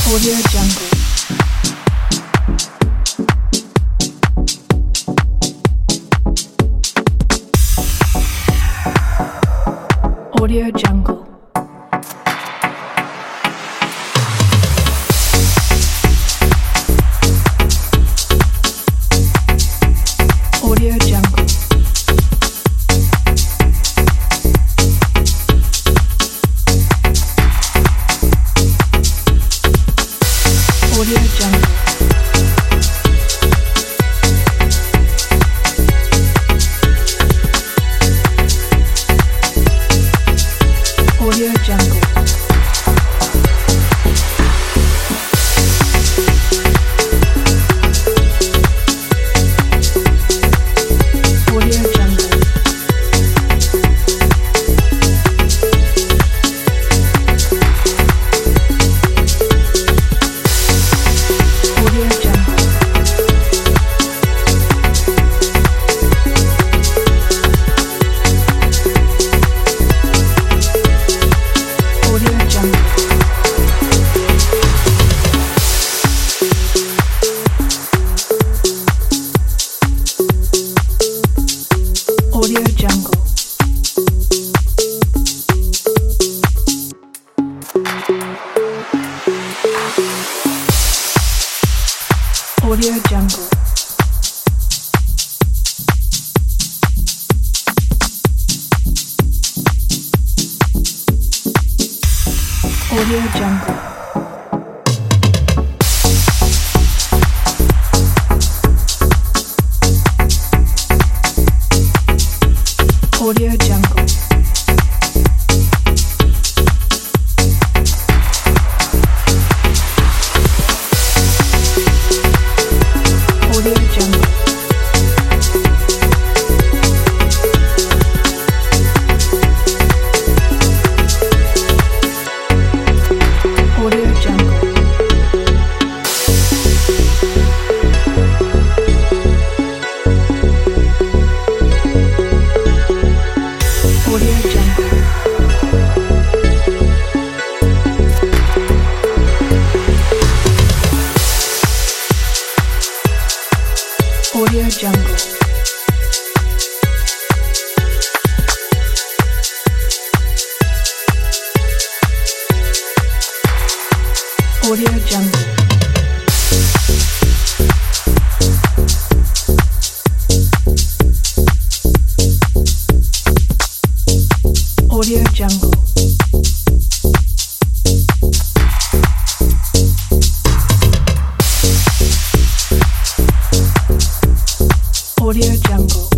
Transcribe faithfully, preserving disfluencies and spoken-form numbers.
Audio Jungle. Audio Jungle. Audio Jungle. Audio Jungle. Audio Jungle. Audio Jungle. Audio Jungle. Audio Jungle. Audio Jungle. Audio Jungle. Audio Jungle. Audio Jungle. Audio Jungle. Audio Jungle. Audio Jungle. Audio Jungle. Audio Jungle. Audio Jungle. Audio Jungle.